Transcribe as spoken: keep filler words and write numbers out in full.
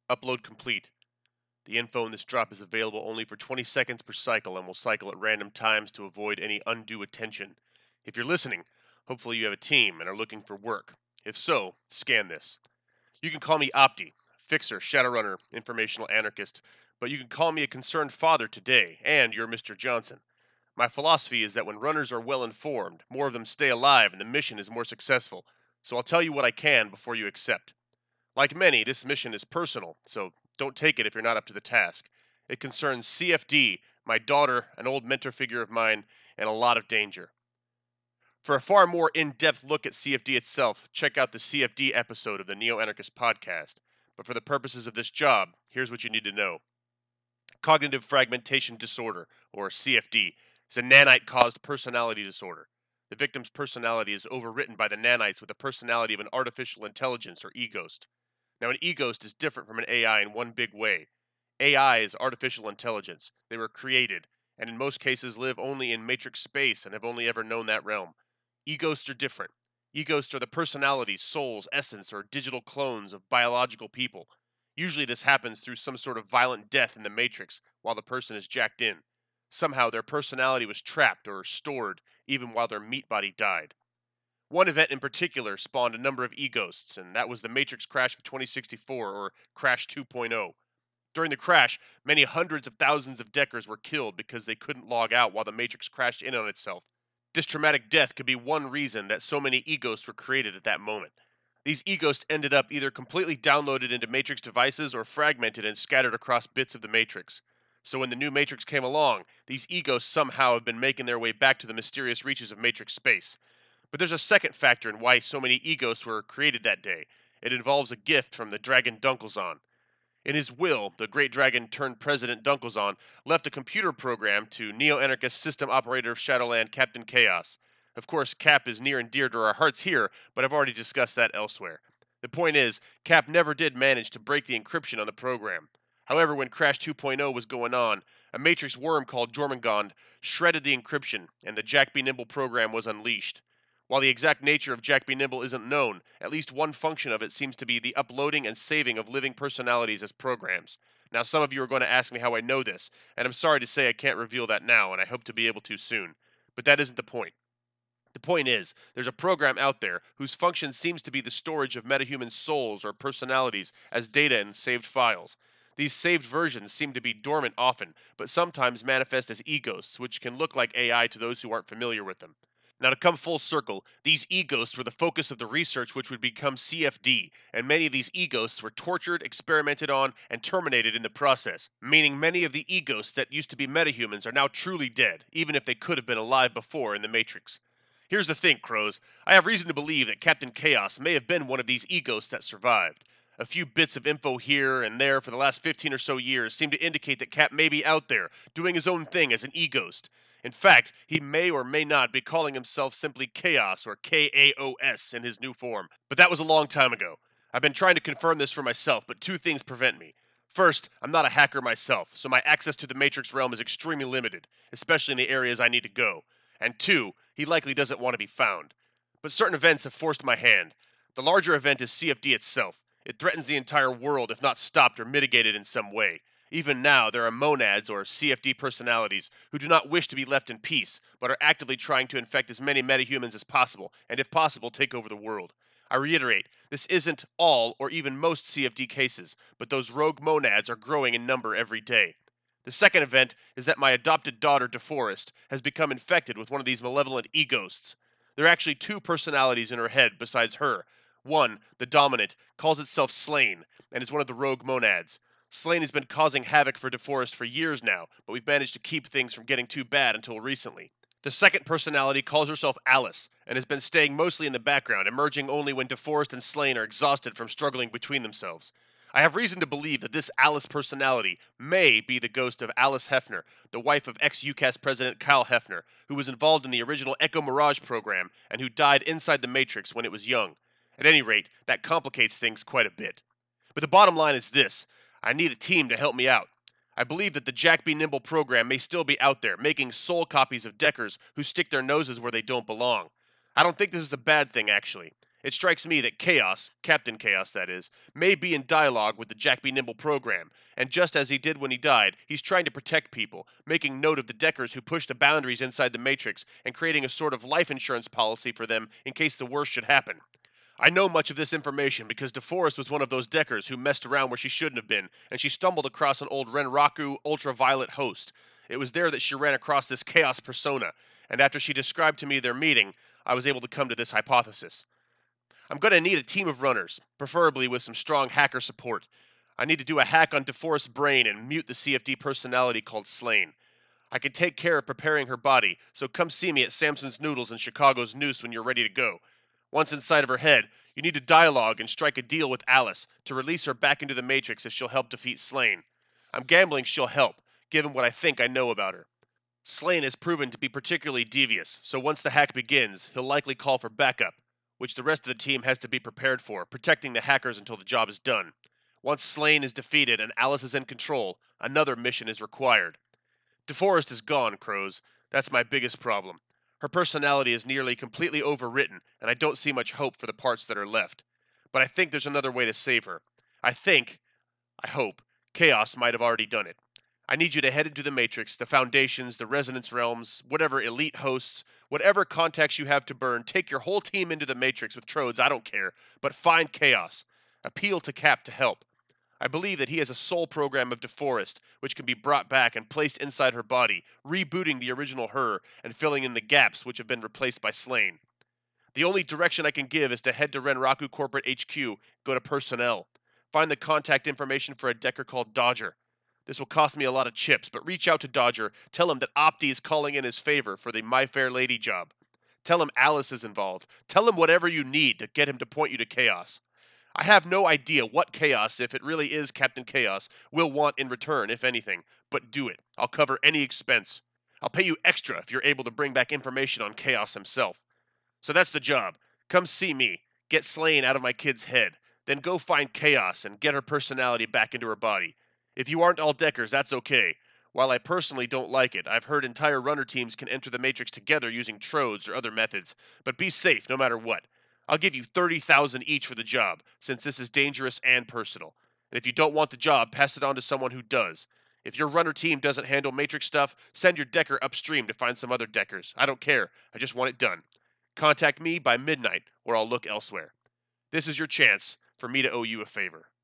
Upload complete. The info in this drop is available only for twenty seconds per cycle and will cycle at random times to avoid any undue attention. If you're listening, hopefully you have a team and are looking for work. If so, scan this. You can call me Opti, Fixer, Shadowrunner, Informational Anarchist, but you can call me a concerned father today, and you're Mister Johnson. My philosophy is that when runners are well informed, more of them stay alive and the mission is more successful, so I'll tell you what I can before you accept. Like many, this mission is personal, so don't take it if you're not up to the task. It concerns C F D, my daughter, an old mentor figure of mine, and a lot of danger. For a far more in-depth look at C F D itself, check out the C F D episode of the Neo-Anarchist podcast. But for the purposes of this job, here's what you need to know. Cognitive Fragmentation Disorder, or C F D, is a nanite-caused personality disorder. The victim's personality is overwritten by the nanites with the personality of an artificial intelligence, or e-ghost. Now, an e-ghost is different from an A I in one big way. A I is artificial intelligence. They were created, and in most cases live only in matrix space and have only ever known that realm. E-ghosts are different. E-ghosts are the personalities, souls, essence, or digital clones of biological people. Usually this happens through some sort of violent death in the matrix while the person is jacked in. Somehow their personality was trapped or stored even while their meat body died. One event in particular spawned a number of e-ghosts, and that was the Matrix crash of twenty sixty-four, or Crash two point oh. During the crash, many hundreds of thousands of Deckers were killed because they couldn't log out while the Matrix crashed in on itself. This traumatic death could be one reason that so many e-ghosts were created at that moment. These e-ghosts ended up either completely downloaded into Matrix devices or fragmented and scattered across bits of the Matrix. So when the new Matrix came along, these e-ghosts somehow have been making their way back to the mysterious reaches of Matrix space. But there's a second factor in why so many e-ghosts were created that day. It involves a gift from the dragon Dunkelzahn. In his will, the great dragon turned President Dunkelzahn left a computer program to Neo-Anarchist system operator of Shadowland Captain Chaos. Of course, Cap is near and dear to our hearts here, but I've already discussed that elsewhere. The point is, Cap never did manage to break the encryption on the program. However, when Crash two point oh was going on, a Matrix worm called Jormungand shredded the encryption, and the Jack B. Nimble program was unleashed. While the exact nature of Jack B. Nimble isn't known, at least one function of it seems to be the uploading and saving of living personalities as programs. Now, some of you are going to ask me how I know this, and I'm sorry to say I can't reveal that now, and I hope to be able to soon. But that isn't the point. The point is, there's a program out there whose function seems to be the storage of metahuman souls or personalities as data in saved files. These saved versions seem to be dormant often, but sometimes manifest as e-ghosts, which can look like A I to those who aren't familiar with them. Now, to come full circle, these e-ghosts were the focus of the research which would become C F D, and many of these e-ghosts were tortured, experimented on, and terminated in the process, meaning many of the e-ghosts that used to be metahumans are now truly dead, even if they could have been alive before in the Matrix. Here's the thing, Crows. I have reason to believe that Captain Chaos may have been one of these e-ghosts that survived. A few bits of info here and there for the last fifteen or so years seem to indicate that Cap may be out there, doing his own thing as an e-ghost. In fact, he may or may not be calling himself simply Chaos or K A O S in his new form, but that was a long time ago. I've been trying to confirm this for myself, but two things prevent me. First, I'm not a hacker myself, so my access to the Matrix realm is extremely limited, especially in the areas I need to go. And two, he likely doesn't want to be found. But certain events have forced my hand. The larger event is C F D itself. It threatens the entire world if not stopped or mitigated in some way. Even now, there are monads or C F D personalities who do not wish to be left in peace, but are actively trying to infect as many metahumans as possible, and if possible, take over the world. I reiterate, this isn't all or even most C F D cases, but those rogue monads are growing in number every day. The second event is that my adopted daughter, DeForest, has become infected with one of these malevolent e-ghosts. There are actually two personalities in her head besides her. One, the dominant, calls itself Slain, and is one of the rogue monads. Slain has been causing havoc for DeForest for years now, but we've managed to keep things from getting too bad until recently. The second personality calls herself Alice, and has been staying mostly in the background, emerging only when DeForest and Slain are exhausted from struggling between themselves. I have reason to believe that this Alice personality may be the ghost of Alice Hefner, the wife of ex-U C A S President Kyle Hefner, who was involved in the original Echo Mirage program and who died inside the Matrix when it was young. At any rate, that complicates things quite a bit. But the bottom line is this. I need a team to help me out. I believe that the Jack B. Nimble program may still be out there, making soul copies of Deckers who stick their noses where they don't belong. I don't think this is a bad thing, actually. It strikes me that Chaos, Captain Chaos that is, may be in dialogue with the Jack Be Nimble program, and just as he did when he died, he's trying to protect people, making note of the Deckers who push the boundaries inside the Matrix and creating a sort of life insurance policy for them in case the worst should happen. I know much of this information because DeForest was one of those Deckers who messed around where she shouldn't have been, and she stumbled across an old Renraku ultraviolet host. It was there that she ran across this Chaos persona, and after she described to me their meeting, I was able to come to this hypothesis. I'm going to need a team of runners, preferably with some strong hacker support. I need to do a hack on DeForest's brain and mute the C F D personality called Slain. I can take care of preparing her body, so come see me at Samson's Noodles and Chicago's Noose when you're ready to go. Once inside of her head, you need to dialogue and strike a deal with Alice to release her back into the Matrix if she'll help defeat Slain. I'm gambling she'll help, given what I think I know about her. Slain has proven to be particularly devious, so once the hack begins, he'll likely call for backup, which the rest of the team has to be prepared for, protecting the hackers until the job is done. Once Slain is defeated and Alice is in control, another mission is required. DeForest is gone, Crows. That's my biggest problem. Her personality is nearly completely overwritten, and I don't see much hope for the parts that are left. But I think there's another way to save her. I think, I hope, Chaos might have already done it. I need you to head into the Matrix, the Foundations, the Resonance Realms, whatever elite hosts, whatever contacts you have to burn, take your whole team into the Matrix with Trodes, I don't care, but find Chaos. Appeal to Cap to help. I believe that he has a soul program of DeForest, which can be brought back and placed inside her body, rebooting the original her and filling in the gaps which have been replaced by Slain. The only direction I can give is to head to Renraku Corporate H Q, go to Personnel. Find the contact information for a Decker called Dodger. This will cost me a lot of chips, but reach out to Dodger, tell him that Opti is calling in his favor for the My Fair Lady job. Tell him Alice is involved. Tell him whatever you need to get him to point you to Chaos. I have no idea what Chaos, if it really is Captain Chaos, will want in return, if anything, but do it. I'll cover any expense. I'll pay you extra if you're able to bring back information on Chaos himself. So that's the job. Come see me. Get Slain out of my kid's head. Then go find Chaos and get her personality back into her body. If you aren't all Deckers, that's okay. While I personally don't like it, I've heard entire runner teams can enter the Matrix together using Trodes or other methods, but be safe no matter what. I'll give you thirty thousand each for the job, since this is dangerous and personal. And if you don't want the job, pass it on to someone who does. If your runner team doesn't handle Matrix stuff, send your Decker upstream to find some other Deckers. I don't care. I just want it done. Contact me by midnight, or I'll look elsewhere. This is your chance for me to owe you a favor.